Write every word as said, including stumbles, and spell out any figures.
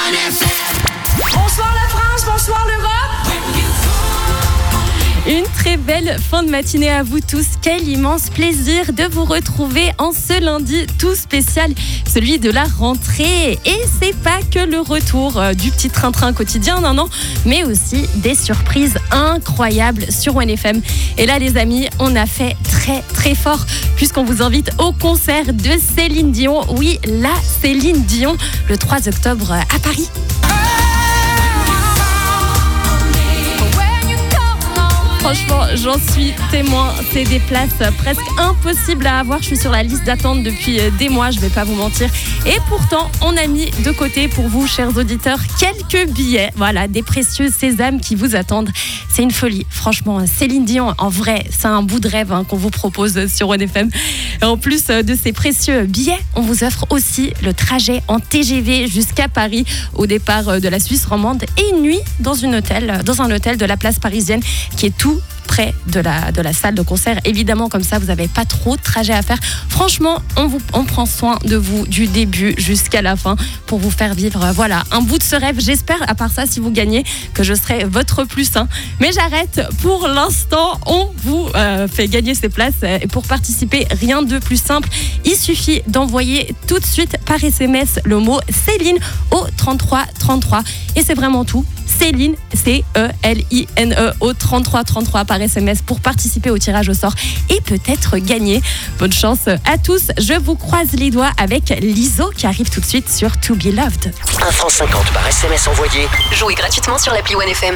Bonsoir la France, bonsoir l'Europe. Une très belle fin de matinée à vous tous. Quel immense plaisir de vous retrouver en ce lundi tout spécial, celui de la rentrée. Et c'est pas que le retour du petit train-train quotidien, non, non, mais aussi des surprises incroyables sur one F M. Et là, les amis, on a fait très, très fort puisqu'on vous invite au concert de Céline Dion. Oui, la Céline Dion, le trois octobre à Paris. Franchement, j'en suis témoin. C'est des places presque impossibles à avoir. Je suis sur la liste d'attente depuis des mois, je ne vais pas vous mentir. Et pourtant, on a mis de côté pour vous, chers auditeurs, quelques billets. Voilà, des précieux sésames qui vous attendent. C'est une folie. Franchement, Céline Dion, en vrai, c'est un bout de rêve hein, qu'on vous propose sur one F M. Et en plus de ces précieux billets, on vous offre aussi le trajet en T G V jusqu'à Paris au départ de la Suisse romande et une nuit dans, une hôtel, dans un hôtel de la place parisienne qui est tout près de la, de la salle de concert. Évidemment, comme ça, vous n'avez pas trop de trajet à faire. Franchement, on, vous, on prend soin de vous du début jusqu'à la fin pour vous faire vivre voilà, un bout de ce rêve. J'espère, à part ça, si vous gagnez, que je serai votre plus un. Mais j'arrête pour l'instant. On vous euh, fait gagner ces places. Et pour participer, rien de plus simple. Il suffit d'envoyer tout de suite par S M S le mot Céline au trente-trois trente-trois. Et c'est vraiment tout. Céline, C E L I N E au trente-trois trente-trois par S M S pour participer au tirage au sort et peut-être gagner. Bonne chance à tous. Je vous croise les doigts avec l'Iso qui arrive tout de suite sur To Be Loved. un franc cinquante par S M S envoyé. Jouez gratuitement sur l'appli one F M.